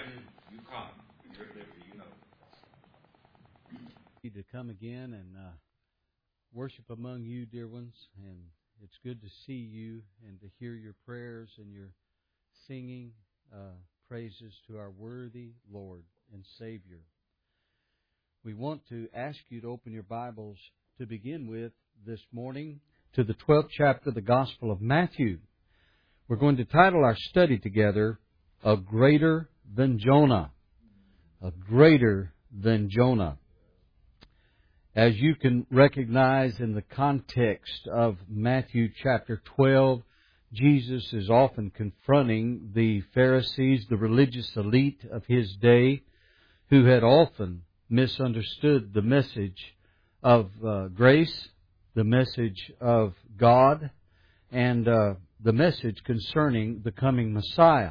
you come, you're at liberty, you know. To come again and worship among you, dear ones, and it's good to see you and to hear your prayers and your singing praises to our worthy Lord and Savior. We want to ask you to open your Bibles to begin with this morning to the 12th chapter of the Gospel of Matthew. We're going to title our study together, A Greater Than Jonah. A Greater Than Jonah. As you can recognize in the context of Matthew chapter 12, Jesus is often confronting the Pharisees, the religious elite of His day, who had often misunderstood the message of grace, the message of God, and the message concerning the coming Messiah.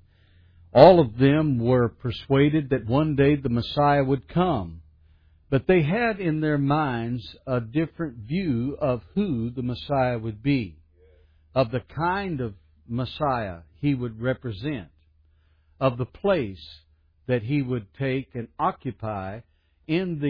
All of them were persuaded that one day the Messiah would come. But they had in their minds a different view of who the Messiah would be, of the kind of Messiah He would represent, of the place that He would take and occupy in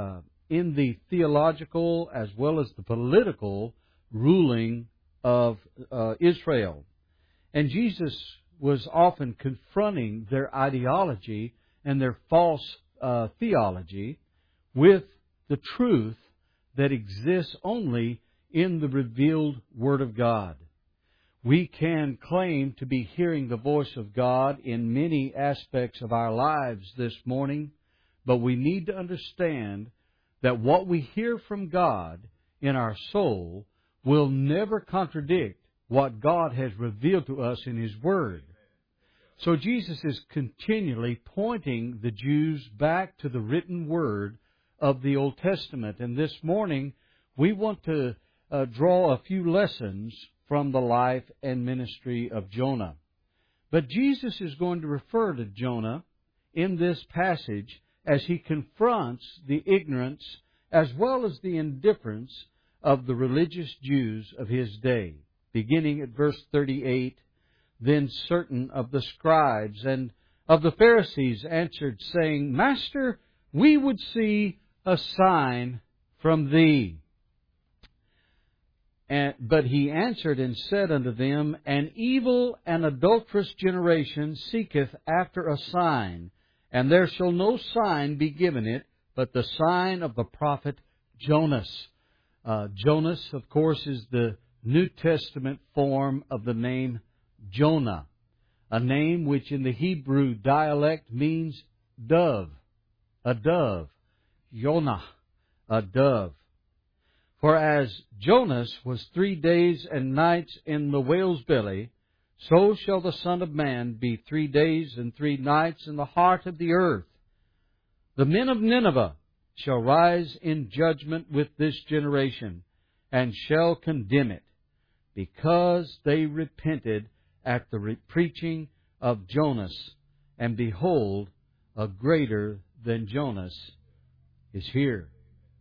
the theological as well as the political ruling of Israel. And Jesus was often confronting their ideology and their false theology with the truth that exists only in the revealed Word of God. We can claim to be hearing the voice of God in many aspects of our lives this morning, but we need to understand that what we hear from God in our soul will never contradict what God has revealed to us in His Word. So Jesus is continually pointing the Jews back to the written Word of the Old Testament. And this morning, we want to draw a few lessons from the life and ministry of Jonah. But Jesus is going to refer to Jonah in this passage as He confronts the ignorance as well as the indifference of the religious Jews of His day. Beginning at verse 38, then certain of the scribes and of the Pharisees answered, saying, Master, we would see a sign from Thee. But He answered and said unto them, An evil and adulterous generation seeketh after a sign, and there shall no sign be given it, but the sign of the prophet Jonas. Jonas, of course, is the New Testament form of the name Jonah, a name which in the Hebrew dialect means dove, a dove. Jonah, a dove. For as Jonas was 3 days and nights in the whale's belly, so shall the Son of Man be 3 days and 3 nights in the heart of the earth. The men of Nineveh shall rise in judgment with this generation, and shall condemn it, because they repented at the preaching of Jonas, and behold, a greater than Jonas is here.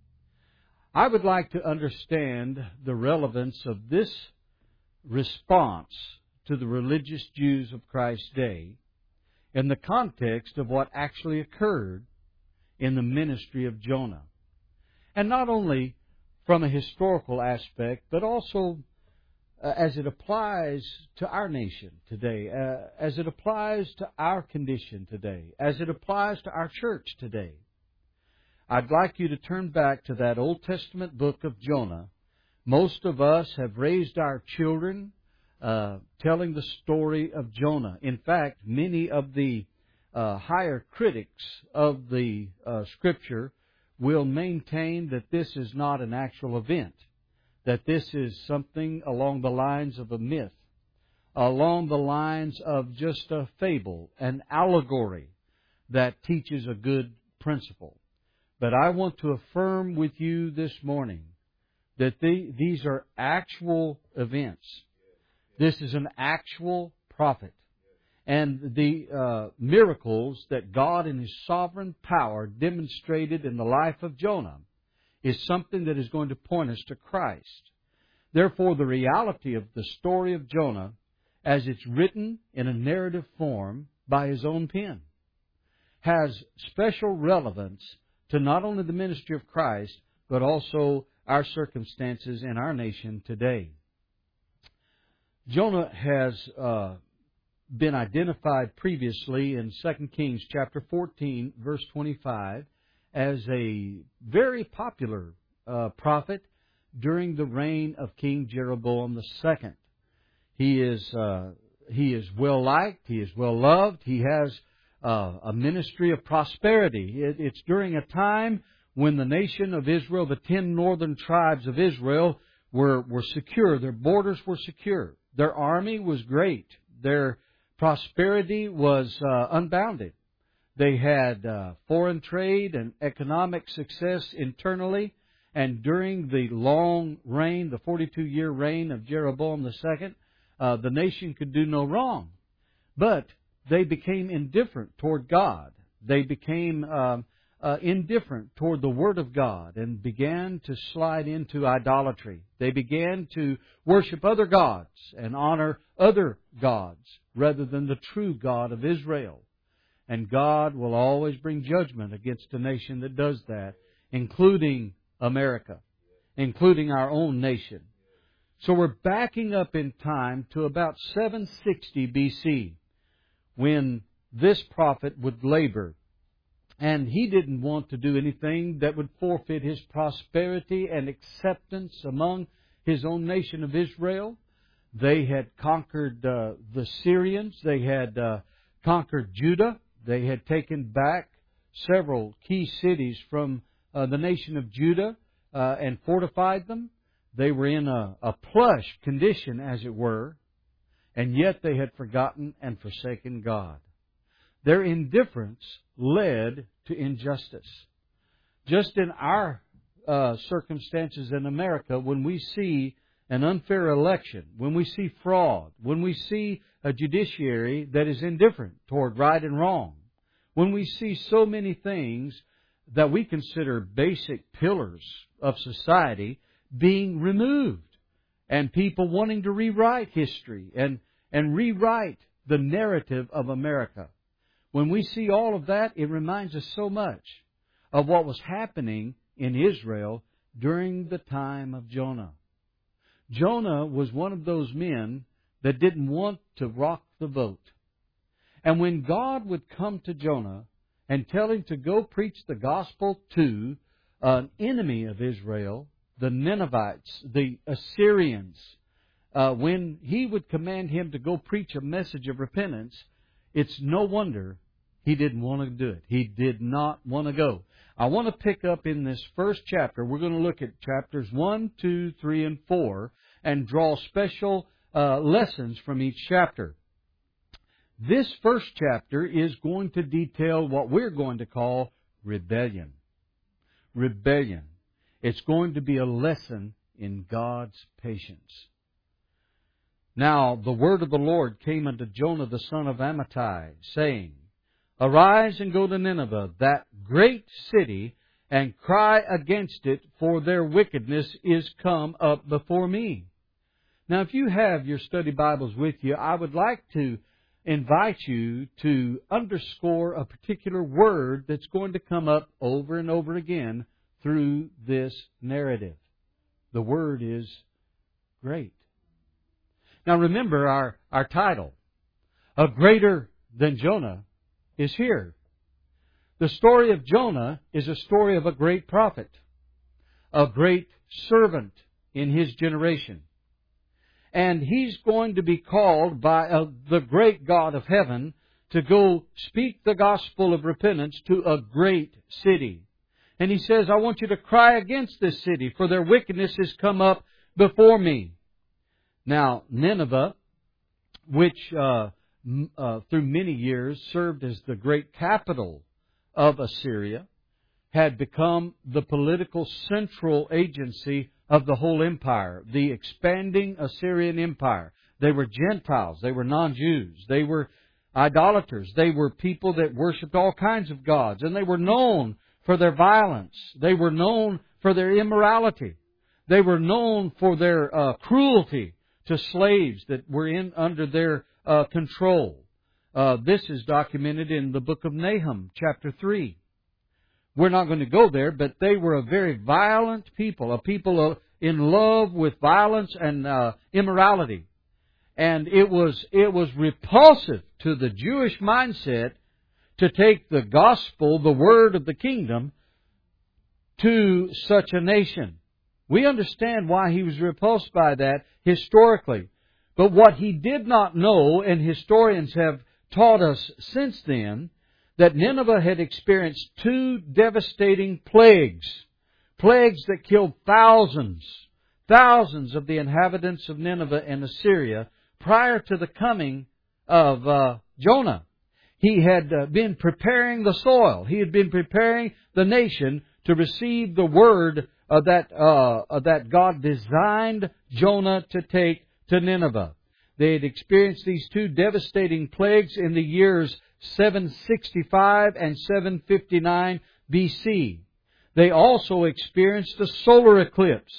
I would like to understand the relevance of this response to the religious Jews of Christ's day in the context of what actually occurred in the ministry of Jonah. And not only from a historical aspect, but also as it applies to our nation today, as it applies to our condition today, as it applies to our church today. I'd like you to turn back to that Old Testament book of Jonah. Most of us have raised our children telling the story of Jonah. In fact, many of the higher critics of the Scripture will maintain that this is not an actual event, that this is something along the lines of a myth, along the lines of just a fable, an allegory that teaches a good principle. But I want to affirm with you this morning that these are actual events. This is an actual prophet. And the miracles that God in His sovereign power demonstrated in the life of Jonah is something that is going to point us to Christ. Therefore, the reality of the story of Jonah, as it's written in a narrative form by his own pen, has special relevance to not only the ministry of Christ, but also our circumstances in our nation today. Jonah has been identified previously in 2 Kings chapter 14, verse 25, as a very popular prophet during the reign of King Jeroboam II. He is well liked. He is well loved. He has a ministry of prosperity. It's during a time when the nation of Israel, the 10 northern tribes of Israel, were secure. Their borders were secure. Their army was great. Their prosperity was unbounded. They had foreign trade and economic success internally. And during the long reign, the 42-year reign of Jeroboam II, the nation could do no wrong. But they became indifferent toward God. They became indifferent toward the Word of God and began to slide into idolatry. They began to worship other gods and honor other gods rather than the true God of Israel. And God will always bring judgment against a nation that does that, including America, including our own nation. So we're backing up in time to about 760 BC when this prophet would labor. And he didn't want to do anything that would forfeit his prosperity and acceptance among his own nation of Israel. They had conquered the Syrians. They had conquered Judah. They had taken back several key cities from the nation of Judah and fortified them. They were in a plush condition, as it were, and yet they had forgotten and forsaken God. Their indifference led to injustice. Just in our circumstances in America, when we see an unfair election, when we see fraud, when we see a judiciary that is indifferent toward right and wrong, when we see so many things that we consider basic pillars of society being removed, and people wanting to rewrite history and rewrite the narrative of America. When we see all of that, it reminds us so much of what was happening in Israel during the time of Jonah. Jonah was one of those men that didn't want to rock the boat. And when God would come to Jonah and tell him to go preach the gospel to an enemy of Israel, the Ninevites, the Assyrians, when he would command him to go preach a message of repentance, it's no wonder he didn't want to do it. He did not want to go. I want to pick up in this first chapter. We're going to look at chapters 1, 2, 3, and 4 and draw special lessons from each chapter. This first chapter is going to detail what we're going to call rebellion. Rebellion. It's going to be a lesson in God's patience. Now the word of the Lord came unto Jonah the son of Amittai, saying, Arise and go to Nineveh, that great city, and cry against it, for their wickedness is come up before me. Now if you have your study Bibles with you, I would like to invite you to underscore a particular word that's going to come up over and over again through this narrative. The word is great. Now remember our title. A greater than Jonah is here. The story of Jonah is a story of a great prophet, a great servant in his generation. And he's going to be called by the great God of heaven to go speak the gospel of repentance to a great city. And he says, I want you to cry against this city, for their wickedness has come up before me. Now, Nineveh, which through many years served as the great capital of Assyria, had become the political central agency of the whole empire, the expanding Assyrian empire. They were Gentiles. They were non-Jews. They were idolaters. They were people that worshipped all kinds of gods. And they were known for their violence. They were known for their immorality. They were known for their cruelty to slaves that were under their control. This is documented in the book of Nahum, chapter 3. We're not going to go there, but they were a very violent people, a people in love with violence and immorality. And it was repulsive to the Jewish mindset to take the gospel, the word of the kingdom, to such a nation. We understand why he was repulsed by that historically. But what he did not know, and historians have taught us since then, that Nineveh had experienced 2 devastating plagues. Plagues that killed thousands of the inhabitants of Nineveh and Assyria prior to the coming of Jonah. He had been preparing the soil. He had been preparing the nation to receive the word that God designed Jonah to take to Nineveh. They had experienced these 2 devastating plagues in the years 765 and 759 BC. They also experienced a solar eclipse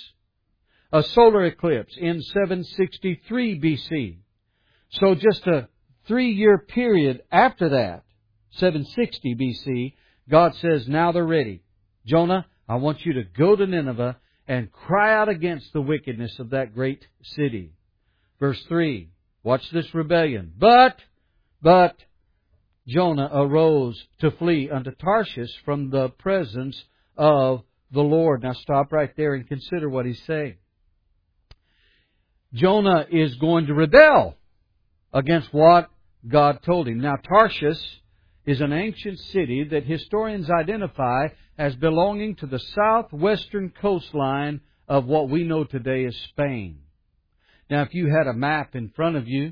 in 763 BC. So just a 3-year period after that, 760 BC, God says, now they're ready. Jonah, I want you to go to Nineveh and cry out against the wickedness of that great city. Verse 3, watch this rebellion. But Jonah arose to flee unto Tarshish from the presence of the Lord. Now stop right there and consider what he's saying. Jonah is going to rebel against what God told him. Now Tarshish is an ancient city that historians identify as belonging to the southwestern coastline of what we know today as Spain. Now if you had a map in front of you,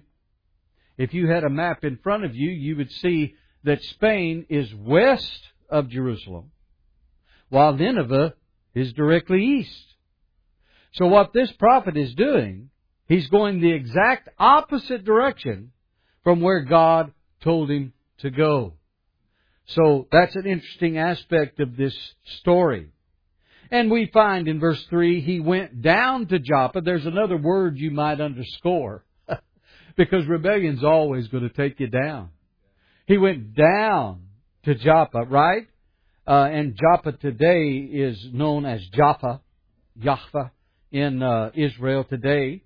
you would see that Spain is west of Jerusalem, while Nineveh is directly east. So what this prophet is doing, he's going the exact opposite direction from where God told him to go. So that's an interesting aspect of this story. And we find in verse 3, he went down to Joppa. There's another word you might underscore, because rebellion's always going to take you down. He went down to Joppa, right? And Joppa today is known as Jaffa in Israel today.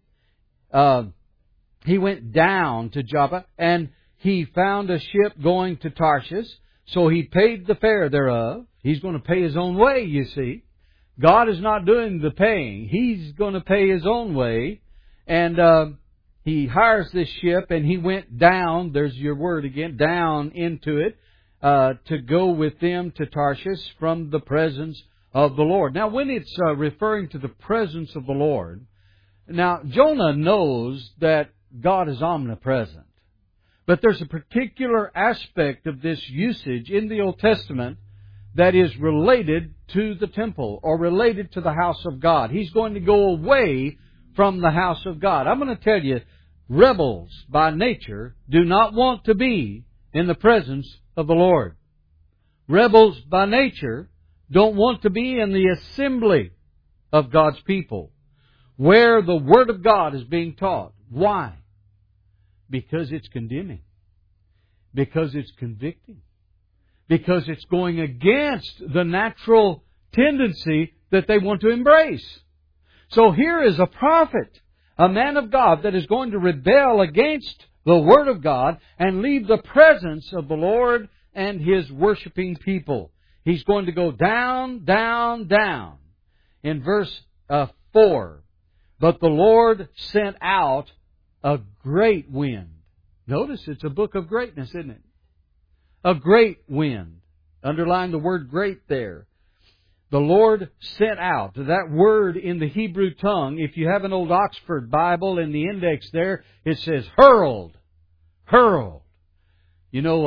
He went down to Joppa, and he found a ship going to Tarshish, so he paid the fare thereof. He's going to pay his own way, you see. God is not doing the paying. He's going to pay his own way. And he hires this ship, and he went down, there's your word again, down into it, to go with them to Tarshish from the presence of the Lord. Now, when it's referring to the presence of the Lord, now Jonah knows that God is omnipresent. But there's a particular aspect of this usage in the Old Testament that is related to the temple or related to the house of God. He's going to go away from the house of God. I'm going to tell you, rebels by nature do not want to be in the presence of the Lord. Rebels by nature don't want to be in the assembly of God's people, where the Word of God is being taught. Why? Because it's condemning. Because it's convicting. Because it's going against the natural tendency that they want to embrace. So here is a prophet, a man of God that is going to rebel against the Word of God and leave the presence of the Lord and His worshiping people. He's going to go down, down, down. In verse 4, but the Lord sent out a great wind. Notice it's a book of greatness, isn't it? A great wind. Underline the word great there. The Lord sent out. That word in the Hebrew tongue, if you have an old Oxford Bible in the index there, it says hurled. Hurled. You know,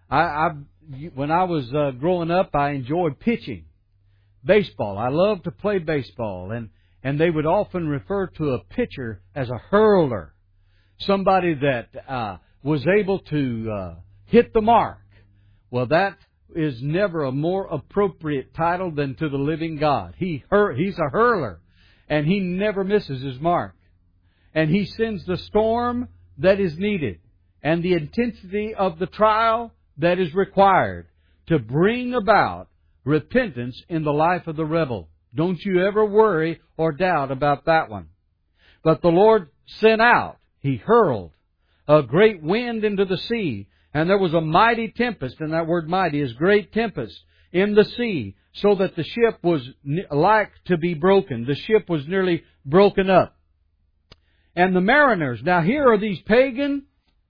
when I was growing up, I enjoyed pitching. Baseball. I loved to play baseball. And they would often refer to a pitcher as a hurler. Somebody that was able to hit the mark. Well, that is never a more appropriate title than to the living God. He's a hurler, and He never misses His mark. And He sends the storm that is needed. and the intensity of the trial that is required to bring about repentance in the life of the rebel. Don't you ever worry or doubt about that one. But the Lord sent out, He hurled a great wind into the sea, and there was a mighty tempest, and that word mighty is great tempest, in the sea, so that the ship was like to be broken. The ship was nearly broken up. And the mariners, now here are these pagan,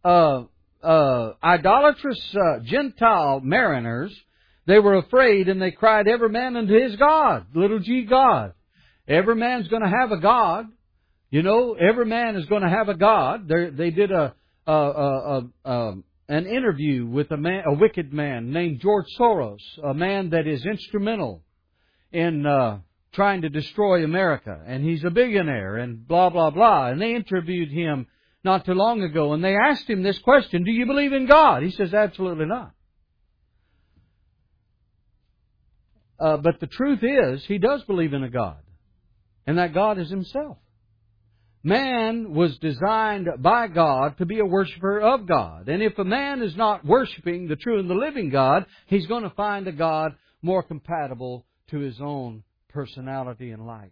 idolatrous Gentile mariners. They were afraid, and they cried, every man unto his God, little g God. Every man's going to have a God. You know, every man is going to have a God. They did an interview with a wicked man named George Soros, a man that is instrumental in trying to destroy America, and he's a billionaire, and blah, blah, blah. And they interviewed him not too long ago, and they asked him this question, do you believe in God? He says, absolutely not. But the truth is, he does believe in a God, and that God is Himself. Man was designed by God to be a worshiper of God. And if a man is not worshiping the true and the living God, he's going to find a God more compatible to his own personality and likes.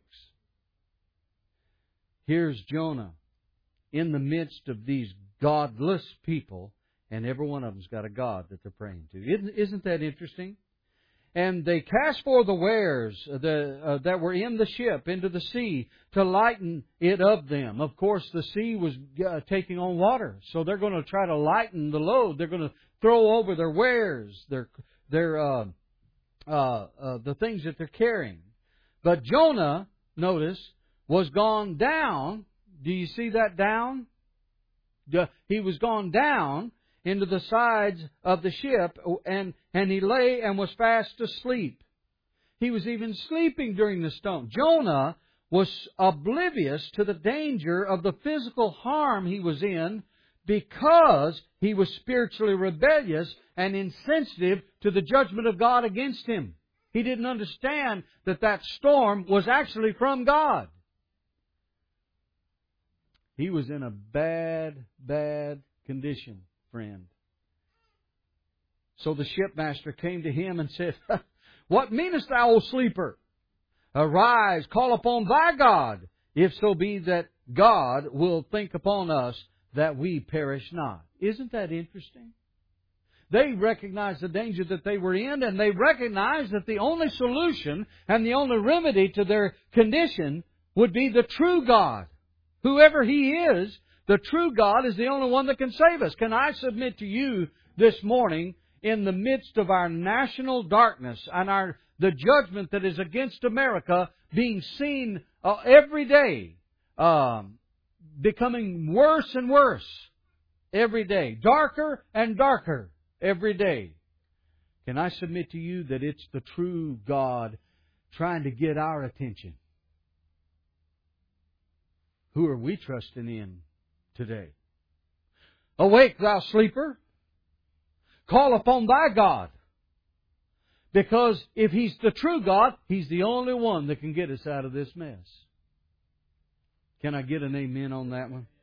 Here's Jonah in the midst of these godless people, and every one of them's got a God that they're praying to. Isn't that interesting? And they cast forth the wares that were in the ship into the sea to lighten it of them. Of course, the sea was taking on water, so they're going to try to lighten the load. They're going to throw over their wares, the things that they're carrying. But Jonah, notice, was gone down. Do you see that down? He was gone down into the sides of the ship, and he lay and was fast asleep. He was even sleeping during the storm. Jonah was oblivious to the danger of the physical harm he was in because he was spiritually rebellious and insensitive to the judgment of God against him. He didn't understand that storm was actually from God. He was in a bad, bad condition, friend. So the shipmaster came to him and said, what meanest thou, O sleeper? Arise, call upon thy God, if so be that God will think upon us that we perish not. Isn't that interesting? They recognized the danger that they were in, and they recognized that the only solution and the only remedy to their condition would be the true God. Whoever He is, the true God is the only one that can save us. Can I submit to you this morning, in the midst of our national darkness and the judgment that is against America being seen every day, becoming worse and worse every day, darker and darker every day. Can I submit to you that it's the true God trying to get our attention? Who are we trusting in today? Awake, thou sleeper. Call upon thy God. Because if He's the true God, He's the only one that can get us out of this mess. Can I get an amen on that one?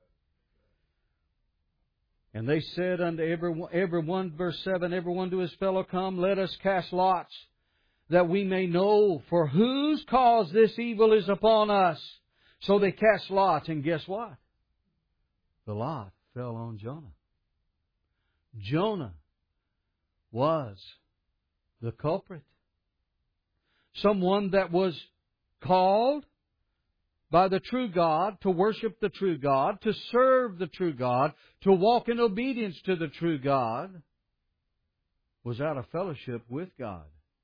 And they said unto every one, verse 7, every one to his fellow, come, let us cast lots, that we may know for whose cause this evil is upon us. So they cast lots, and guess what? The lot fell on Jonah. Jonah was the culprit. Someone that was called by the true God to worship the true God, to serve the true God, to walk in obedience to the true God, was out of fellowship with God.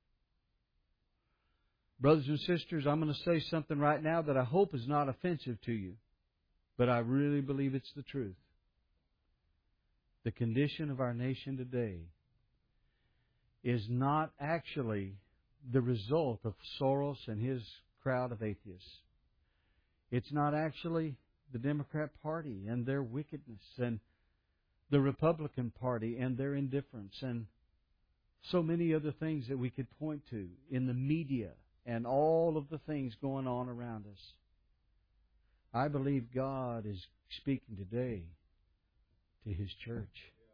Brothers and sisters, I'm going to say something right now that I hope is not offensive to you, but I really believe it's the truth. The condition of our nation today is not actually the result of Soros and his crowd of atheists. It's not actually the Democrat Party and their wickedness, and the Republican Party and their indifference, and so many other things that we could point to in the media and all of the things going on around us. I believe God is speaking today to His church.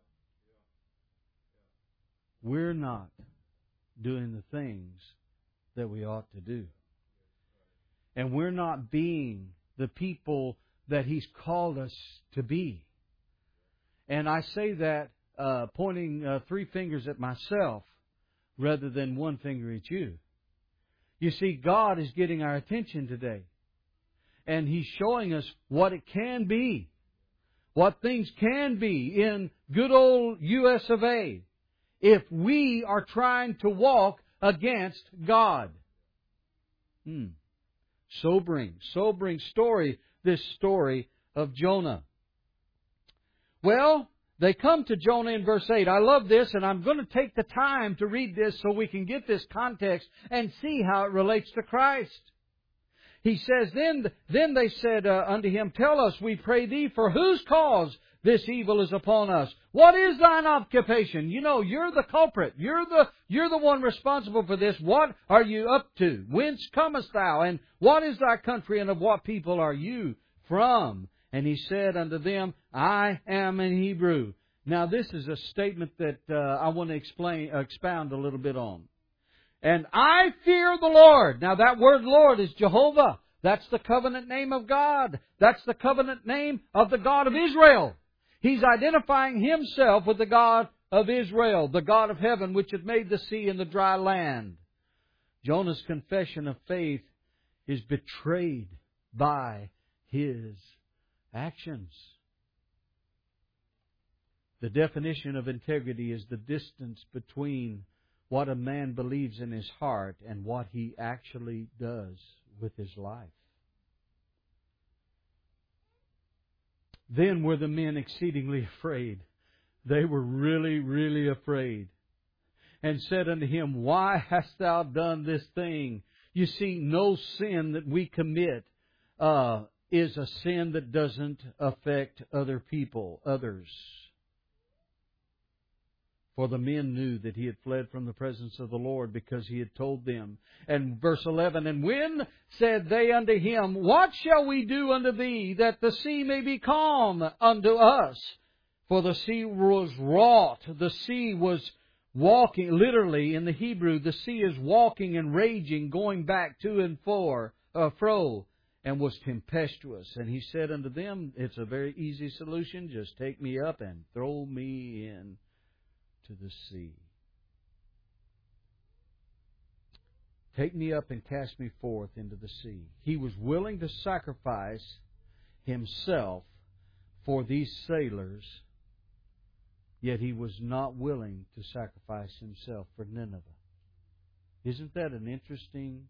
We're not doing the things that we ought to do. And we're not being the people that He's called us to be. And I say that pointing 3 fingers at myself rather than 1 finger at you. You see, God is getting our attention today. And He's showing us what it can be. What things can be in good old US of A if we are trying to walk against God. Sobering story, this story of Jonah. Well, they come to Jonah in verse 8. I love this, and I'm going to take the time to read this so we can get this context and see how it relates to Christ. He says, Then they said unto him, Tell us, we pray thee, for whose cause this evil is upon us? What is thine occupation? You know, you're the culprit. You're the one responsible for this. What are you up to? Whence comest thou? And what is thy country? And of what people are you from? And he said unto them, I am an Hebrew. Now this is a statement that I want to expound a little bit on. And I fear the Lord. Now that word Lord is Jehovah. That's the covenant name of God. That's the covenant name of the God of Israel. He's identifying Himself with the God of Israel, the God of heaven, which had made the sea and the dry land. Jonah's confession of faith is betrayed by his actions. The definition of integrity is the distance between what a man believes in his heart and what he actually does with his life. Then were the men exceedingly afraid. They were really, really afraid. And said unto him, Why hast thou done this thing? You see, no sin that we commit is a sin that doesn't affect other people, others. For the men knew that he had fled from the presence of the Lord, because he had told them. And verse 11, And when said they unto him, What shall we do unto thee, that the sea may be calm unto us? For the sea was wrought. The sea was walking. Literally, in the Hebrew, the sea is walking and raging, going back to and fro, and was tempestuous. And he said unto them, It's a very easy solution. Just take me up and throw me in to the sea. Take me up and cast me forth into the sea. He was willing to sacrifice himself for these sailors, yet he was not willing to sacrifice himself for Nineveh. Isn't that an interesting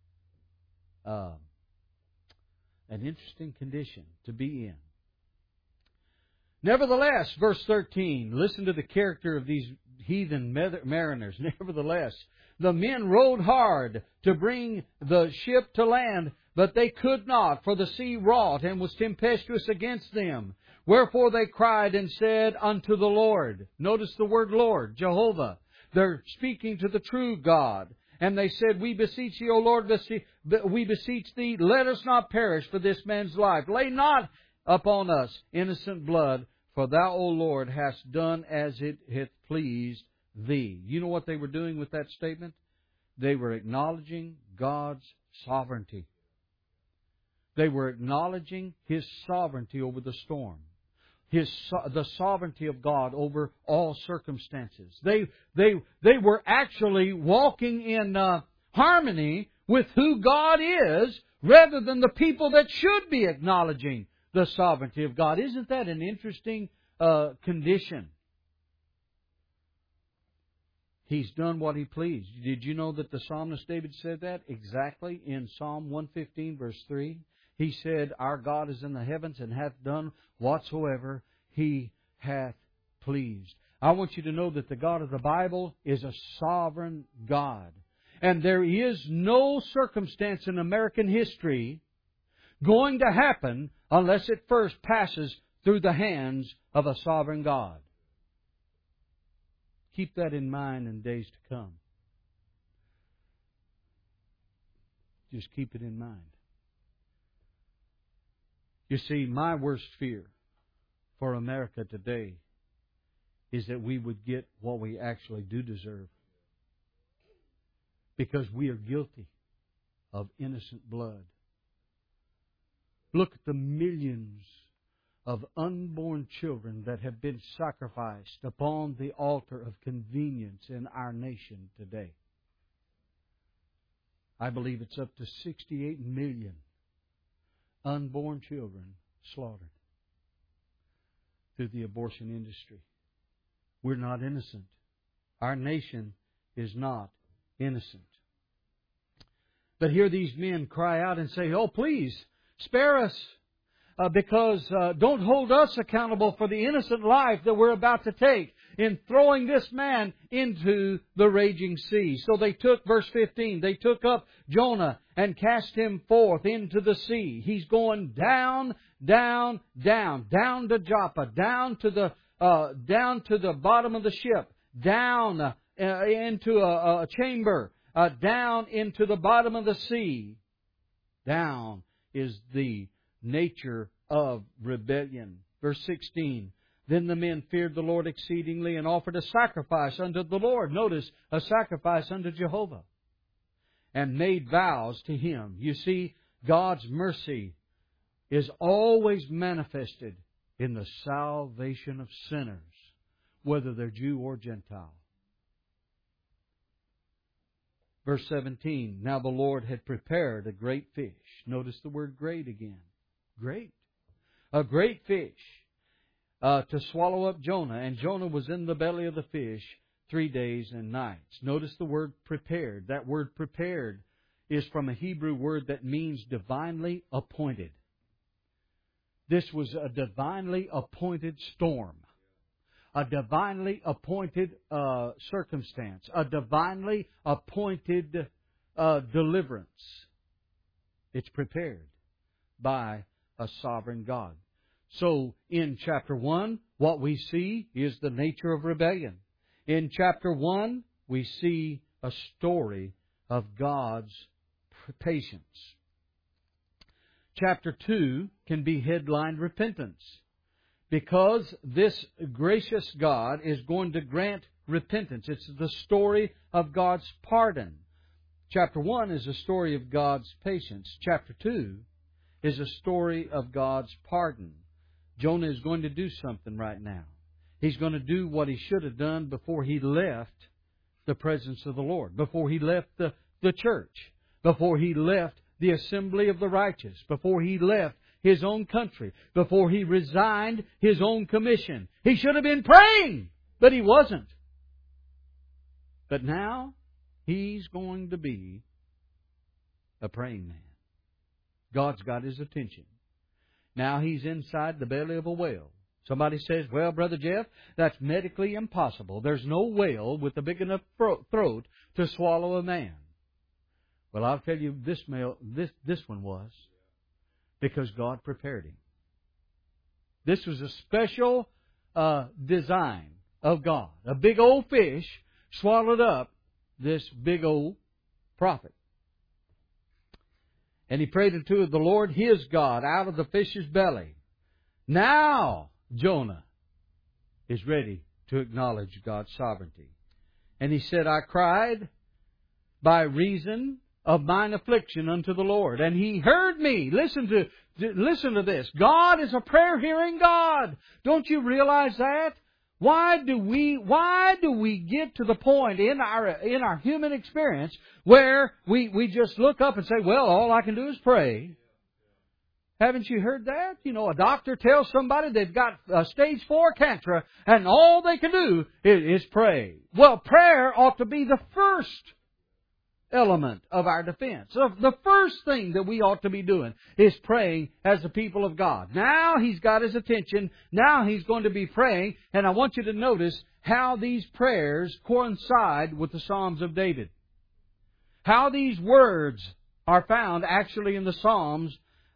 condition to be in? Nevertheless, verse 13, listen to the character of these heathen mariners. Nevertheless, the men rowed hard to bring the ship to land, but they could not, for the sea wrought and was tempestuous against them. Wherefore they cried and said unto the Lord. Notice the word Lord, Jehovah. They're speaking to the true God. And they said, We beseech thee, O Lord, we beseech thee, let us not perish for this man's life. Lay not upon us innocent blood, for thou, O Lord, hast done as it hath pleased thee. You know what they were doing with that statement? They were acknowledging God's sovereignty. They were acknowledging His sovereignty over the storm. The sovereignty of God over all circumstances. They were actually walking in harmony with who God is, rather than the people that should be acknowledging the sovereignty of God. Isn't that an interesting condition? He's done what He pleased. Did you know that the psalmist David said that exactly in Psalm 115 verse 3? He said, Our God is in the heavens and hath done whatsoever He hath pleased. I want you to know that the God of the Bible is a sovereign God. And there is no circumstance in American history going to happen unless it first passes through the hands of a sovereign God. Keep that in mind in days to come. Just keep it in mind. You see, my worst fear for America today is that we would get what we actually do deserve. Because we are guilty of innocent blood. Look at the millions of unborn children that have been sacrificed upon the altar of convenience in our nation today. I believe it's up to 68 million unborn children slaughtered through the abortion industry. We're not innocent. Our nation is not innocent. But here these men cry out and say, "Oh, please, spare us, because don't hold us accountable for the innocent life that we're about to take in throwing this man into the raging sea." So they took, verse 15, they took up Jonah and cast him forth into the sea. He's going down, down, down, down to Joppa, down to the bottom of the ship, down into a chamber, down into the bottom of the sea. Down is the nature of rebellion. Verse 16, then the men feared the Lord exceedingly and offered a sacrifice unto the Lord. Notice, a sacrifice unto Jehovah. And made vows to Him. You see, God's mercy is always manifested in the salvation of sinners, whether they're Jew or Gentile. Verse 17, now the Lord had prepared a great fish. Notice the word great again. Great. A great fish to swallow up Jonah. And Jonah was in the belly of the fish 3 days and nights. Notice the word prepared. That word prepared is from a Hebrew word that means divinely appointed. This was a divinely appointed storm. A divinely appointed circumstance. A divinely appointed deliverance. It's prepared by a sovereign God. So, in chapter 1, what we see is the nature of rebellion. In chapter 1, we see a story of God's patience. Chapter 2 can be headlined repentance, because this gracious God is going to grant repentance. It's the story of God's pardon. Chapter 1 is a story of God's patience. Chapter 2 is a story of God's pardon. Jonah is going to do something right now. He's going to do what he should have done before he left the presence of the Lord, before he left the church, before he left the assembly of the righteous, before he left his own country, before he resigned his own commission. He should have been praying, but he wasn't. But now he's going to be a praying man. God's got his attention. Now he's inside the belly of a whale. Somebody says, well, Brother Jeff, that's medically impossible. There's no whale with a big enough throat to swallow a man. Well, I'll tell you, this one was, because God prepared him. This was a special design of God. A big old fish swallowed up this big old prophet. And he prayed unto the Lord his God out of the fish's belly. Now Jonah is ready to acknowledge God's sovereignty. And he said, I cried by reason of mine affliction unto the Lord, and He heard me. Listen to this. God is a prayer-hearing God. Don't you realize that? Why do we get to the point in our human experience where we just look up and say, well, all I can do is pray? Haven't you heard that? You know, a doctor tells somebody they've got stage 4 cancer and all they can do is pray. Well, prayer ought to be the first element of our defense. So the first thing that we ought to be doing is praying as the people of God. Now He's got his attention. Now He's going to be praying. And I want you to notice how these prayers coincide with the Psalms of David. How these words are found actually in the Psalms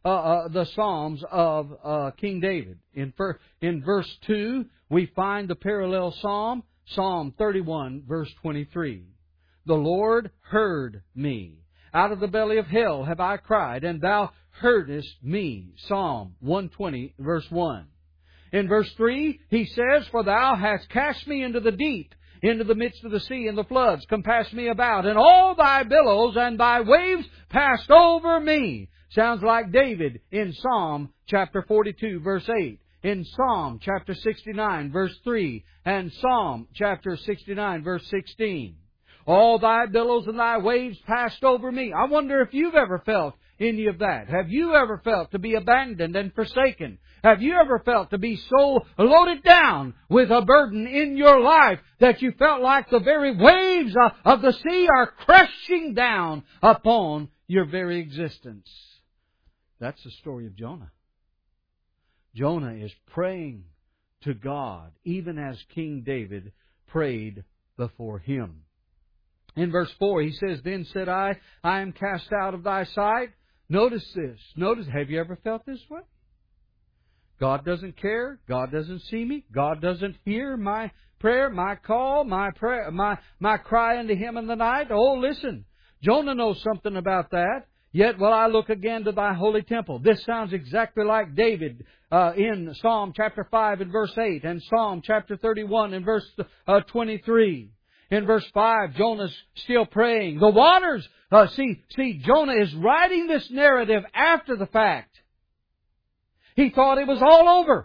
of King David. In verse 2, we find the parallel psalm, Psalm 31, verse 23. The Lord heard me. Out of the belly of hell have I cried, and Thou heardest me. Psalm 120, verse 1. In verse 3, he says, For thou hast cast me into the deep, into the midst of the sea, and the floods compassed me about, and all thy billows and thy waves passed over me. Sounds like David in Psalm chapter 42, verse 8. In Psalm chapter 69, verse 3. And Psalm chapter 69, verse 16. All thy billows and thy waves passed over me. I wonder if you've ever felt any of that. Have you ever felt to be abandoned and forsaken? Have you ever felt to be so loaded down with a burden in your life that you felt like the very waves of the sea are crashing down upon your very existence? That's the story of Jonah. Jonah is praying to God, even as King David prayed before Him. In verse 4, he says, Then said I am cast out of thy sight. Notice this. Have you ever felt this way? God doesn't care. God doesn't see me. God doesn't hear my prayer, my call, my prayer, my cry unto Him in the night. Oh, listen. Jonah knows something about that. Yet will I look again to thy holy temple. This sounds exactly like David in Psalm chapter 5 and verse 8 and Psalm chapter 31 and verse 23. In verse 5, Jonah's still praying. The waters, see, Jonah is writing this narrative after the fact. He thought it was all over.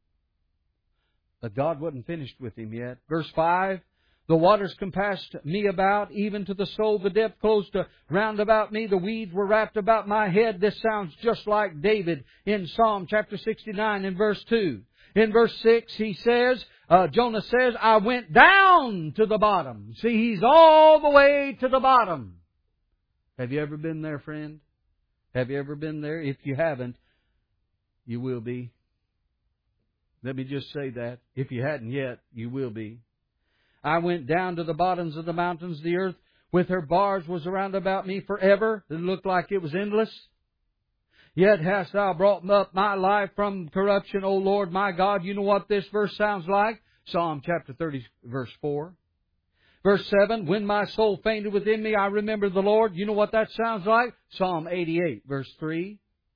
But God wasn't finished with him yet. Verse 5, The waters compassed me about, even to the soul. The depth closed round about me. The weeds were wrapped about my head. This sounds just like David in Psalm chapter 69 and verse 2. In verse 6, he says, Jonah says, I went down to the bottom. See, he's all the way to the bottom. Have you ever been there, friend? Have you ever been there? If you haven't, you will be. Let me just say that. If you hadn't yet, you will be. I went down to the bottoms of the mountains. The earth with her bars was around about me forever. It looked like it was endless. Yet hast thou brought up my life from corruption, O Lord my God. You know what this verse sounds like? Psalm chapter 30, verse 4. Verse 7, When my soul fainted within me, I remembered the Lord. You know what that sounds like? Psalm 88, verse 3.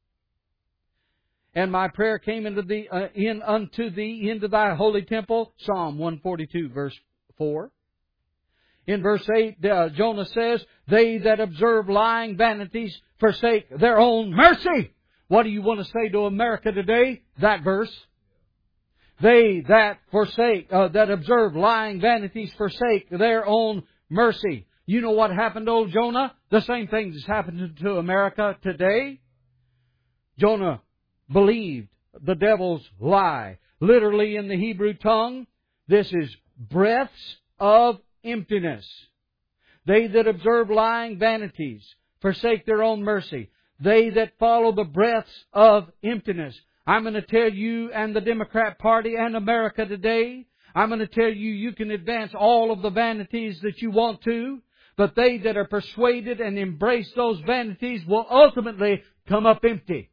And my prayer came unto thee into thy holy temple. Psalm 142, verse 4. In verse 8, Jonah says, They that observe lying vanities forsake their own mercy. What do you want to say to America today? That verse. They that that observe lying vanities forsake their own mercy. You know what happened to old Jonah? The same thing that's happened to America today. Jonah believed the devil's lie. Literally in the Hebrew tongue, this is breaths of emptiness. They that observe lying vanities forsake their own mercy. They that follow the breaths of emptiness. I'm going to tell you and the Democrat Party and America today, I'm going to tell you, you can advance all of the vanities that you want to, but they that are persuaded and embrace those vanities will ultimately come up empty.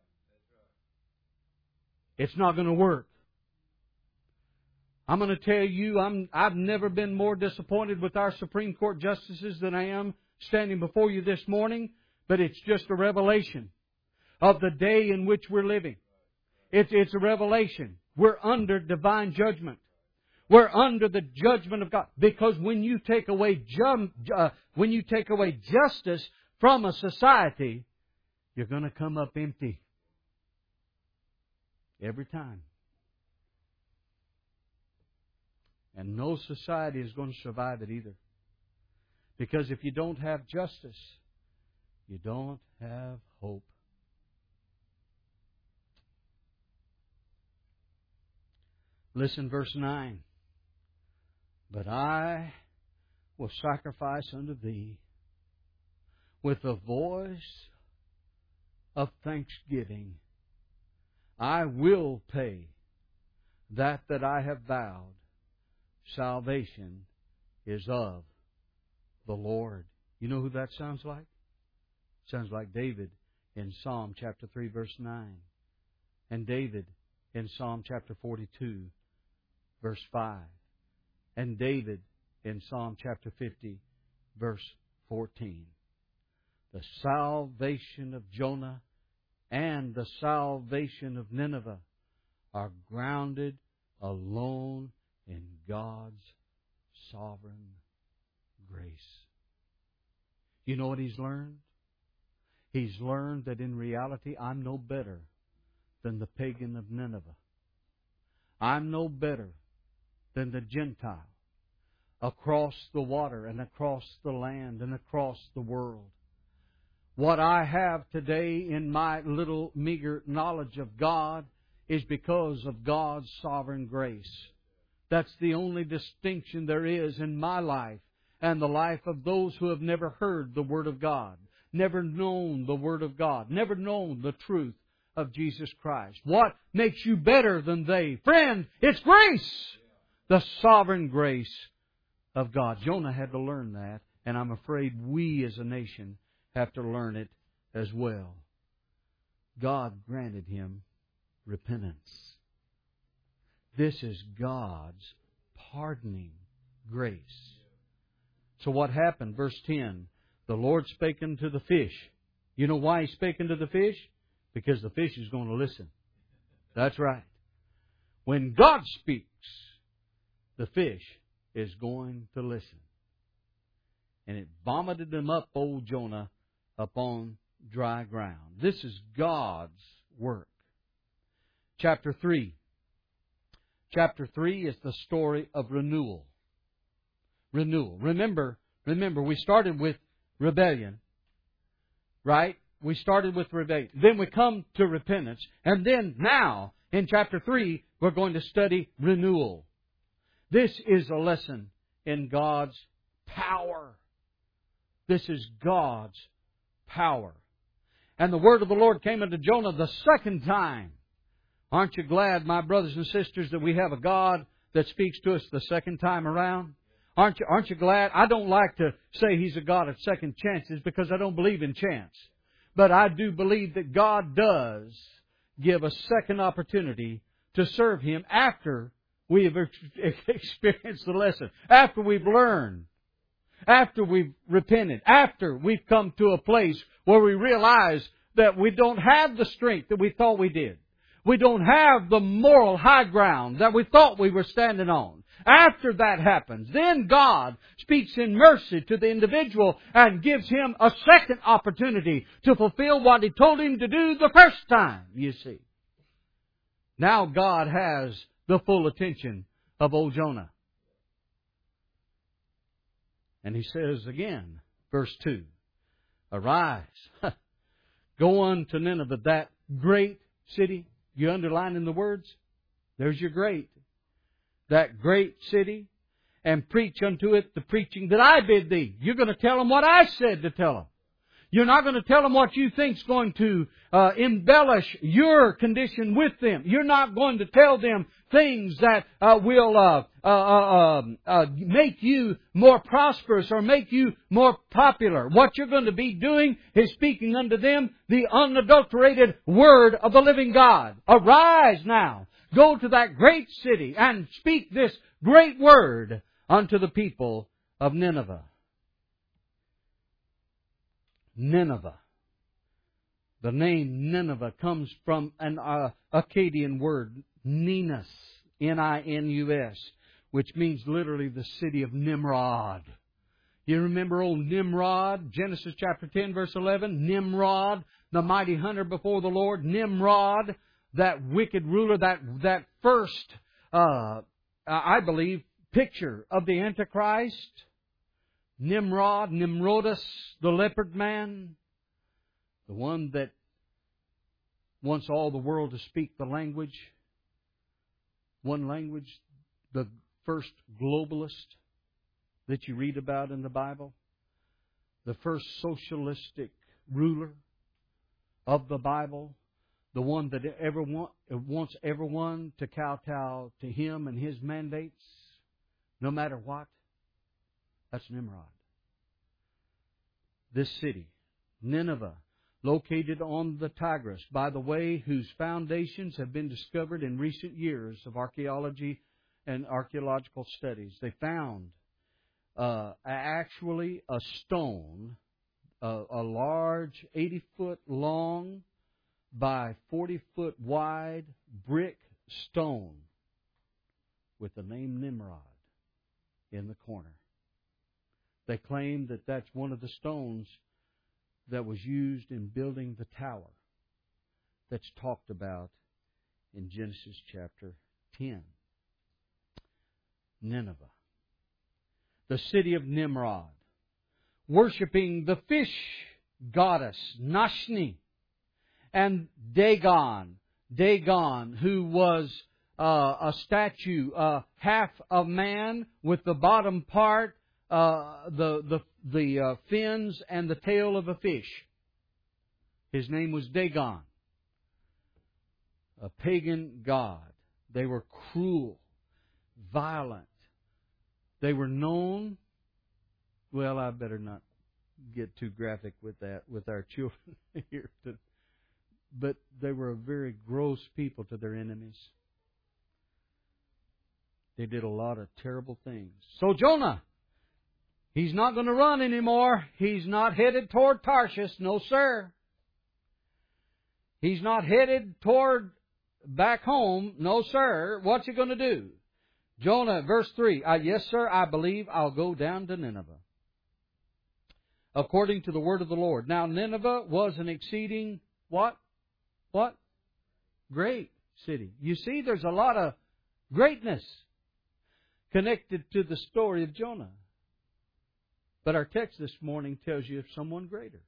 It's not going to work. I'm going to tell you, I've never been more disappointed with our Supreme Court justices than I am standing before you this morning, but it's just a revelation of the day in which we're living. It's a revelation. We're under divine judgment. We're under the judgment of God. Because when you take away justice from a society, you're going to come up empty. Every time. And no society is going to survive it either. Because if you don't have justice, you don't have hope. Listen, verse 9. But I will sacrifice unto thee with a voice of thanksgiving. I will pay that I have vowed. Salvation is of the Lord. You know who that sounds like? Sounds like David in Psalm chapter 3, verse 9. And David in Psalm chapter 42, verse 5. And David in Psalm chapter 50, verse 14. The salvation of Jonah and the salvation of Nineveh are grounded alone in God's sovereign grace. You know what he's learned? He's learned that in reality, I'm no better than the pagan of Nineveh. I'm no better than the Gentile across the water and across the land and across the world. What I have today in my little meager knowledge of God is because of God's sovereign grace. That's the only distinction there is in my life and the life of those who have never heard the Word of God, never known the Word of God, never known the truth of Jesus Christ. What makes you better than they? Friend, it's grace! The sovereign grace of God. Jonah had to learn that, and I'm afraid we as a nation have to learn it as well. God granted him repentance. This is God's pardoning grace. So what happened? Verse 10, the Lord spake unto the fish. You know why He spake unto the fish? Because the fish is going to listen. That's right. When God speaks, the fish is going to listen. And it vomited them up, old Jonah, upon dry ground. This is God's work. Chapter 3. Chapter 3 is the story of renewal. Renewal. Remember, we started with rebellion. Right? We started with rebellion. Then we come to repentance. And then now, in chapter 3, we're going to study renewal. This is a lesson in God's power. This is God's power. And the word of the Lord came unto Jonah the second time. Aren't you glad, my brothers and sisters, that we have a God that speaks to us the second time around? Aren't you glad? I don't like to say He's a God of second chances because I don't believe in chance. But I do believe that God does give a second opportunity to serve Him after we have experienced the lesson, after we've learned, after we've repented, after we've come to a place where we realize that we don't have the strength that we thought we did. We don't have the moral high ground that we thought we were standing on. After that happens, then God speaks in mercy to the individual and gives him a second opportunity to fulfill what He told him to do the first time, you see. Now God has the full attention of old Jonah. And He says again, verse 2, Arise, go unto Nineveh, that great city. You underlining the words? There's your great. That great city, and preach unto it the preaching that I bid thee. You're going to tell them what I said to tell them. You're not going to tell them what you think's going to embellish your condition with them. You're not going to tell them things that will make you more prosperous or make you more popular. What you're going to be doing is speaking unto them the unadulterated Word of the living God. Arise now. Go to that great city and speak this great word unto the people of Nineveh. Nineveh. The name Nineveh comes from an Akkadian word, Ninus, N-I-N-U-S, which means literally the city of Nimrod. You remember old Nimrod, Genesis chapter 10, verse 11? Nimrod, the mighty hunter before the Lord. Nimrod, that wicked ruler, that first, I believe, picture of the Antichrist. Nimrod, Nimrodus, the leopard man, the one that wants all the world to speak the language, one language, the first globalist that you read about in the Bible, the first socialistic ruler of the Bible, the one that wants everyone to kowtow to him and his mandates, no matter what. That's Nimrod. This city, Nineveh, located on the Tigris, by the way, whose foundations have been discovered in recent years of archaeology and archaeological studies. They found actually a stone, a large 80-foot long by 40-foot wide brick stone with the name Nimrod in the corner. They claim that that's one of the stones that was used in building the tower that's talked about in Genesis chapter 10. Nineveh, the city of Nimrod, worshiping the fish goddess Nashni, and Dagon, who was a statue, half a man with the bottom part, the fins and the tail of a fish. His name was Dagon, a pagan god. They were cruel, violent. They were known, well, I better not get too graphic with that, with our children here. But they were a very gross people to their enemies. They did a lot of terrible things. So Jonah, he's not going to run anymore. He's not headed toward Tarshish. No, sir. He's not headed toward back home. No, sir. What's he going to do? Jonah, verse 3. Yes, sir, I believe I'll go down to Nineveh, according to the word of the Lord. Now, Nineveh was an exceeding, what? Great city. You see, there's a lot of greatness connected to the story of Jonah. But our text this morning tells you of someone greater.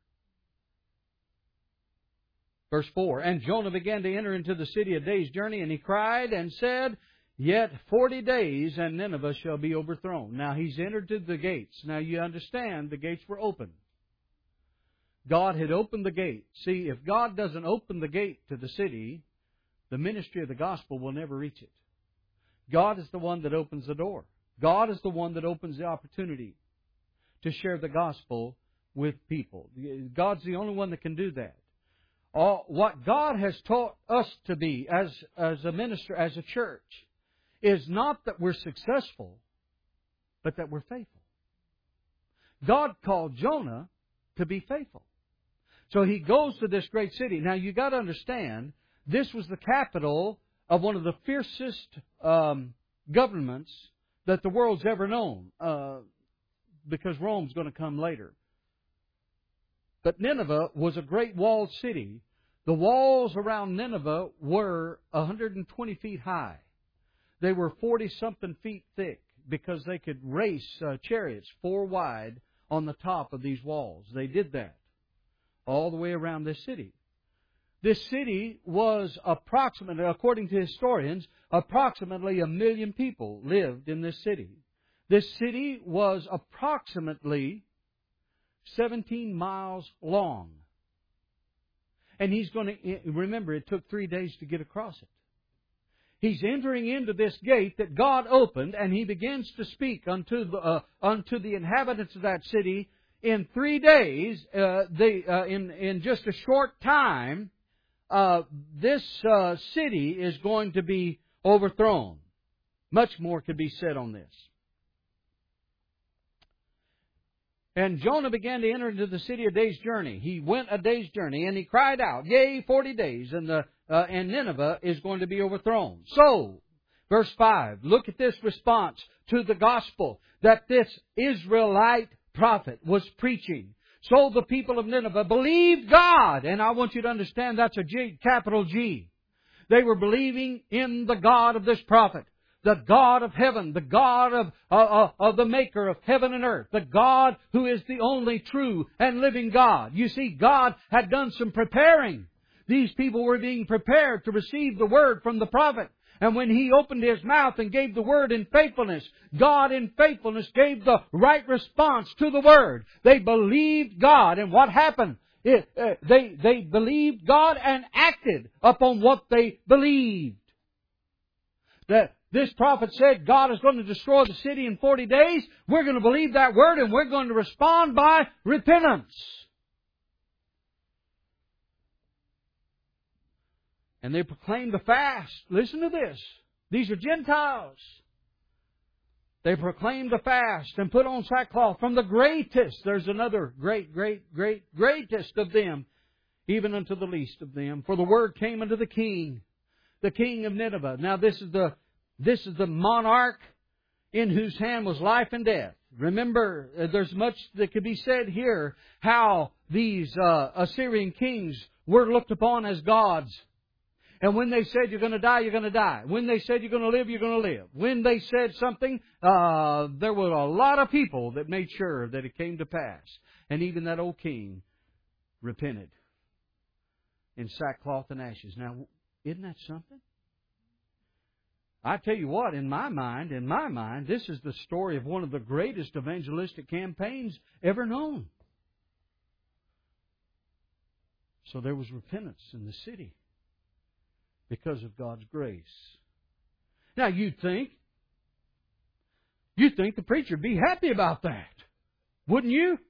Verse 4, and Jonah began to enter into the city a day's journey, and he cried and said, yet 40 days, and Nineveh shall be overthrown. Now, he's entered to the gates. Now, you understand the gates were open. God had opened the gate. See, if God doesn't open the gate to the city, the ministry of the gospel will never reach it. God is the one that opens the door. God is the one that opens the opportunity to share the gospel with people. God's the only one that can do that. What God has taught us to be as a minister, as a church, is not that we're successful, but that we're faithful. God called Jonah to be faithful. So he goes to this great city. Now, you got to understand, this was the capital of one of the fiercest governments that the world's ever known, because Rome's going to come later. But Nineveh was a great walled city. The walls around Nineveh were 120 feet high. They were 40-something feet thick because they could race chariots 4 wide on the top of these walls. They did that all the way around this city. This city was approximately, according to historians, approximately 1 million people lived in this city. This city was approximately 17 miles long. And he's going to, remember, it took 3 days to get across it. He's entering into this gate that God opened, and he begins to speak unto the inhabitants of that city. In 3 days, in just a short time, this city is going to be overthrown. Much more could be said on this. And Jonah began to enter into the city a day's journey. He went a day's journey, and he cried out, yea, 40 days, and Nineveh is going to be overthrown. So, verse 5, look at this response to the gospel that this Israelite prophet was preaching. So the people of Nineveh believed God. And I want you to understand that's a G, capital G. They were believing in the God of this prophet. The God of heaven, the God of the maker of heaven and earth, the God who is the only true and living God. You see, God had done some preparing. These people were being prepared to receive the word from the prophet. And when he opened his mouth and gave the word in faithfulness, God in faithfulness gave the right response to the word. They believed God. And what happened? They believed God and acted upon what they believed. That this prophet said God is going to destroy the city in 40 days. We're going to believe that word, and we're going to respond by repentance. And they proclaimed the fast. Listen to this. These are Gentiles. They proclaimed the fast and put on sackcloth from the greatest. There's another greatest of them, even unto the least of them. For the word came unto the king. the king of Nineveh. Now this is the monarch in whose hand was life and death. Remember, there's much that could be said here, how these Assyrian kings were looked upon as gods. And when they said you're going to die, you're going to die. When they said you're going to live, you're going to live. When they said something, there were a lot of people that made sure that it came to pass. And even that old king repented in sackcloth and ashes. Now, isn't that something? I tell you what, in my mind, this is the story of one of the greatest evangelistic campaigns ever known. So there was repentance in the city because of God's grace. Now you'd think the preacher would be happy about that, wouldn't you?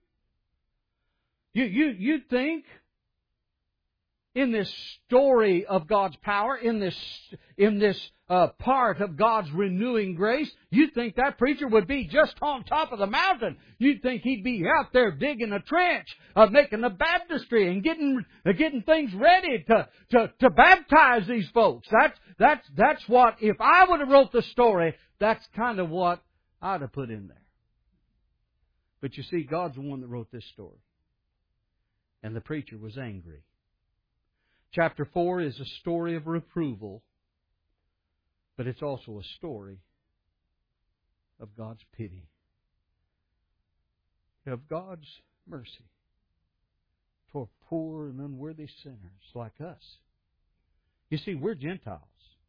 You'd think in this story of God's power, in this part of God's renewing grace, you'd think that preacher would be just on top of the mountain. You'd think he'd be out there digging a trench, making a baptistry, and getting things ready to baptize these folks. That's what, if I would have wrote the story, that's kind of what I'd have put in there. But you see, God's the one that wrote this story. And the preacher was angry. Chapter 4 is a story of reproval, but it's also a story of God's pity, of God's mercy toward poor and unworthy sinners like us. You see, we're Gentiles.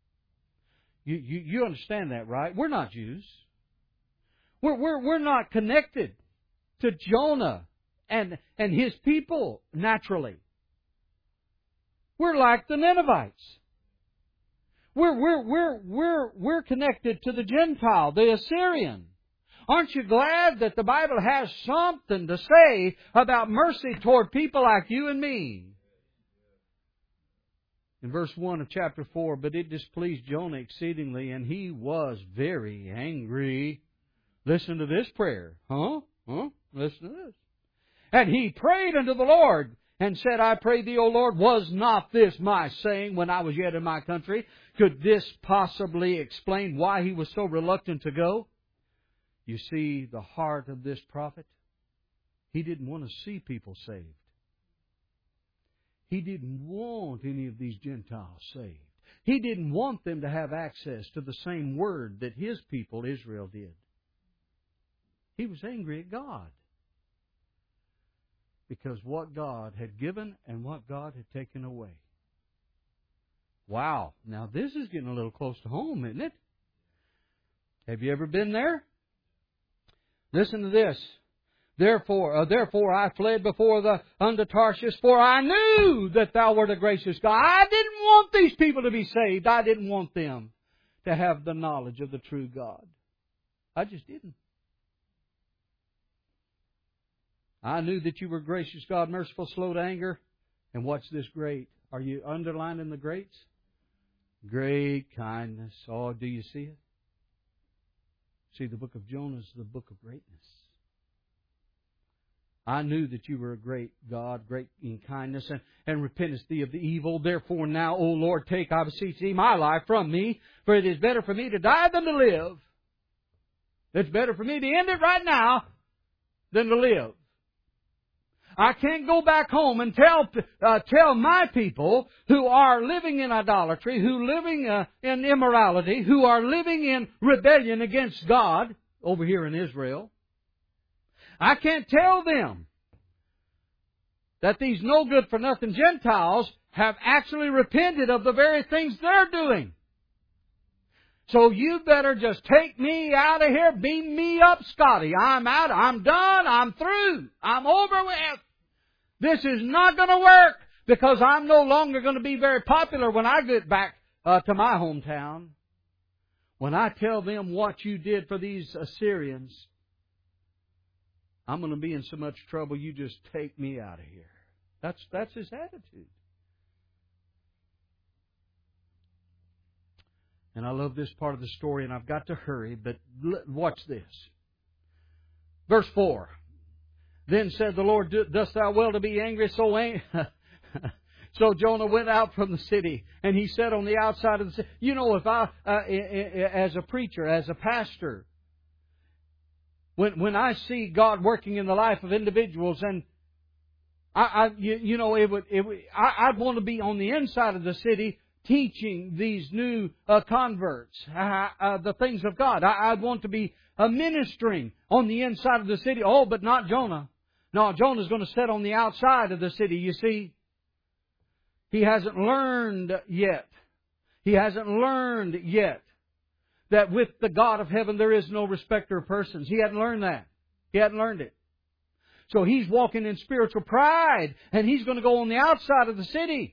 You understand that, right? We're not Jews. We're not connected to Jonah and his people naturally. We're like the Ninevites. We're connected to the Gentile, the Assyrian. Aren't you glad that the Bible has something to say about mercy toward people like you and me? In verse 1 of chapter 4, but it displeased Jonah exceedingly, and he was very angry. Listen to this prayer. Listen to this. And he prayed unto the Lord, and said, I pray thee, O Lord, was not this my saying when I was yet in my country? Could this possibly explain why he was so reluctant to go? You see the heart of this prophet? He didn't want to see people saved. He didn't want any of these Gentiles saved. He didn't want them to have access to the same word that his people, Israel, did. He was angry at God, because what God had given and what God had taken away. Wow. Now this is getting a little close to home, isn't it? Have you ever been there? Listen to this. Therefore I fled unto Tarshish, for I knew that thou wert a gracious God. I didn't want these people to be saved. I didn't want them to have the knowledge of the true God. I just didn't. I knew that you were gracious God, merciful, slow to anger. And what's this great? Are you underlining the greats? Great kindness. Oh, do you see it? See, the book of Jonah is the book of greatness. I knew that you were a great God, great in kindness, and repentest thee of the evil. Therefore now, O Lord, take, I beseech thee, my life from me, for it is better for me to die than to live. It's better for me to end it right now than to live. I can't go back home and tell my people who are living in idolatry, who are living in immorality, who are living in rebellion against God over here in Israel. I can't tell them that these no good for nothing Gentiles have actually repented of the very things they're doing. So you better just take me out of here, beam me up, Scotty. I'm out. I'm done. I'm through. I'm over with. This is not going to work, because I'm no longer going to be very popular when I get back to my hometown. When I tell them what you did for these Assyrians, I'm going to be in so much trouble, you just take me out of here. That's his attitude. And I love this part of the story, and I've got to hurry, but watch this. Verse 4. Then said the Lord, dost thou well to be angry, so So Jonah went out from the city, and he sat on the outside of the city. You know, if I, as a preacher, as a pastor, when I see God working in the life of individuals, and I'd want to be on the inside of the city teaching these new converts the things of God. I'd want to be ministering on the inside of the city. Oh, but not Jonah. No, Jonah's going to sit on the outside of the city. You see, he hasn't learned yet. He hasn't learned yet that with the God of heaven there is no respecter of persons. He hadn't learned that. He hadn't learned it. So he's walking in spiritual pride, and he's going to go on the outside of the city.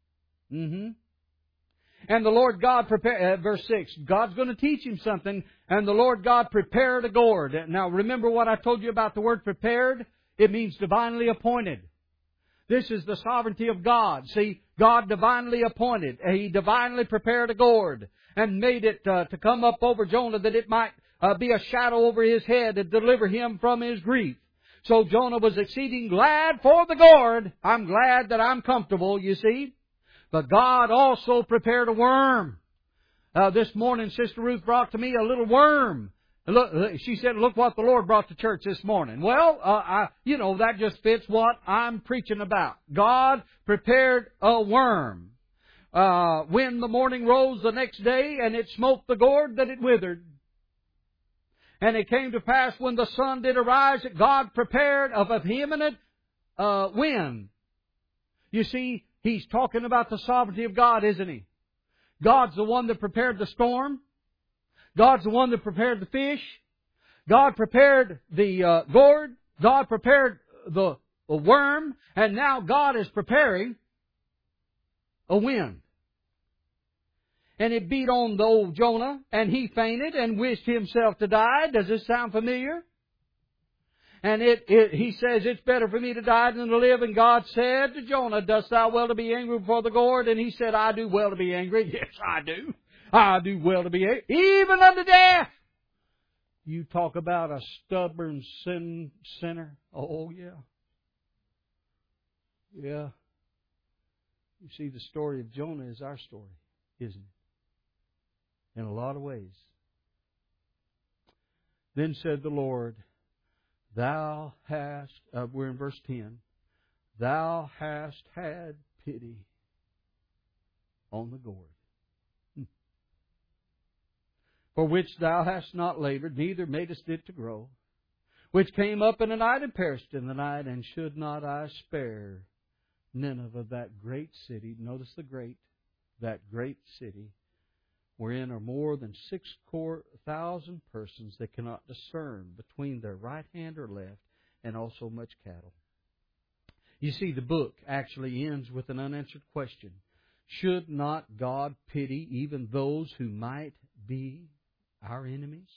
And the Lord God prepared, verse 6, God's going to teach him something, and the Lord God prepared a gourd. Now remember what I told you about the word prepared? It means divinely appointed. This is the sovereignty of God. See, God divinely appointed. He divinely prepared a gourd and made it to come up over Jonah that it might be a shadow over his head and deliver him from his grief. So Jonah was exceeding glad for the gourd. I'm glad that I'm comfortable, you see. But God also prepared a worm. This morning, Sister Ruth brought to me a little worm. Look, she said, look what the Lord brought to church this morning. Well, that just fits what I'm preaching about. God prepared a worm. When the morning rose the next day, and it smote the gourd, that it withered. And it came to pass when the sun did arise, that God prepared a vehement wind. You see, he's talking about the sovereignty of God, isn't he? God's the one that prepared the storm. God's the one that prepared the fish. God prepared the gourd. God prepared the worm. And now God is preparing a wind. And it beat on the old Jonah, and he fainted and wished himself to die. Does this sound familiar? And he says, it's better for me to die than to live. And God said to Jonah, dost thou well to be angry before the gourd? And he said, I do well to be angry. Yes, I do. I do well to be angry, even unto death. You talk about a stubborn sinner. Oh, yeah. Yeah. You see, the story of Jonah is our story, isn't it? In a lot of ways. Then said the Lord, Thou hast, we're in verse 10, Thou hast had pity on the gourd, for which thou hast not labored, neither madest it to grow, which came up in the night and perished in the night, and should not I spare Nineveh, that great city, notice the great, that great city, wherein are more than 6,000 persons that cannot discern between their right hand or left, and also much cattle. You see, the book actually ends with an unanswered question. Should not God pity even those who might be our enemies?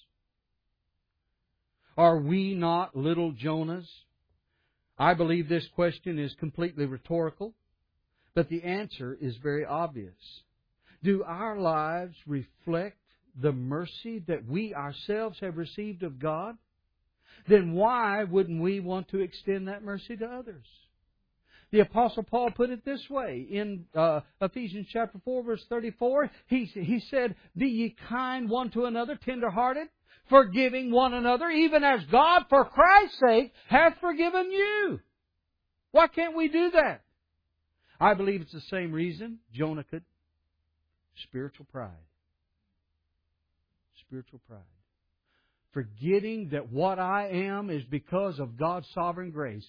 Are we not little Jonahs? I believe this question is completely rhetorical, but the answer is very obvious. Do our lives reflect the mercy that we ourselves have received of God? Then why wouldn't we want to extend that mercy to others? The Apostle Paul put it this way in Ephesians chapter 4, verse 34. He said, Be ye kind one to another, tender-hearted, forgiving one another, even as God, for Christ's sake, hath forgiven you. Why can't we do that? I believe it's the same reason Jonah could. Spiritual pride. Spiritual pride. Forgetting that what I am is because of God's sovereign grace.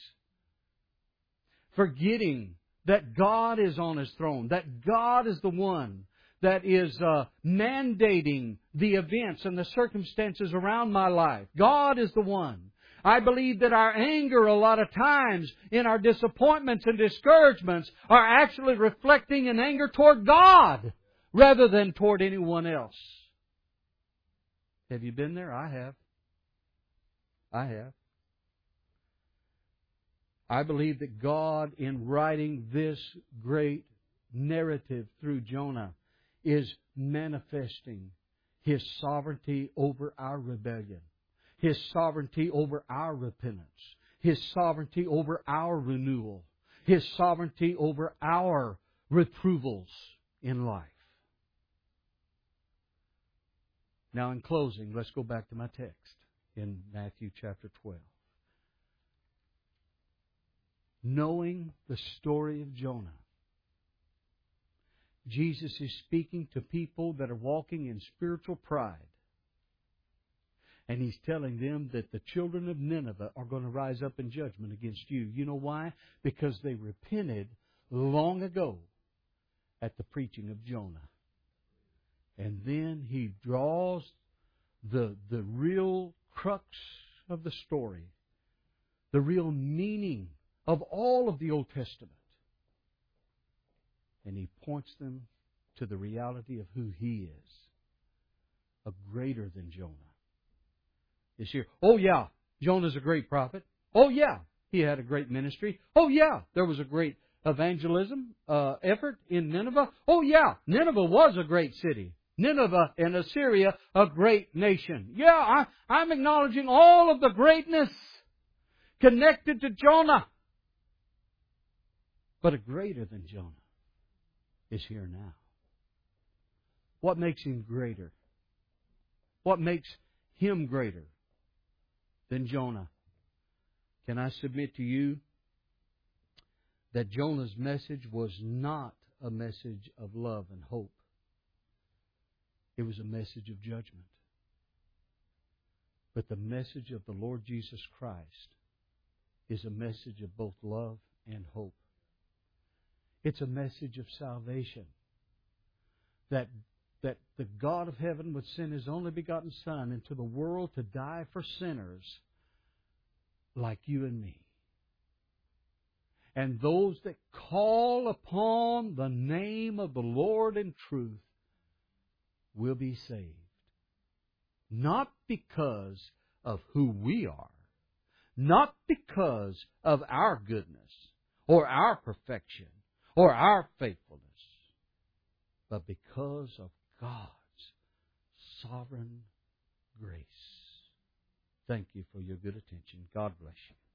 Forgetting that God is on His throne. That God is the one that is mandating the events and the circumstances around my life. God is the one. I believe that our anger a lot of times in our disappointments and discouragements are actually reflecting an anger toward God rather than toward anyone else. Have you been there? I have. I have. I believe that God, in writing this great narrative through Jonah, is manifesting His sovereignty over our rebellion, His sovereignty over our repentance, His sovereignty over our renewal, His sovereignty over our reprovals in life. Now, in closing, let's go back to my text in Matthew chapter 12. Knowing the story of Jonah, Jesus is speaking to people that are walking in spiritual pride. And He's telling them that the children of Nineveh are going to rise up in judgment against you. You know why? Because they repented long ago at the preaching of Jonah. And then He draws the real crux of the story, the real meaning of all of the Old Testament. And He points them to the reality of who He is, a greater than Jonah. This year, oh yeah, Jonah's a great prophet. Oh yeah, he had a great ministry. Oh yeah, there was a great evangelism effort in Nineveh. Oh yeah, Nineveh was a great city. Nineveh and Assyria, a great nation. Yeah, I'm acknowledging all of the greatness connected to Jonah. But a greater than Jonah is here now. What makes him greater? What makes him greater than Jonah? Can I submit to you that Jonah's message was not a message of love and hope. It was a message of judgment. But the message of the Lord Jesus Christ is a message of both love and hope. It's a message of salvation. That the God of heaven would send His only begotten Son into the world to die for sinners like you and me. And those that call upon the name of the Lord in truth will be saved. Not because of who we are, not because of our goodness or our perfection or our faithfulness, but because of God's sovereign grace. Thank you for your good attention. God bless you.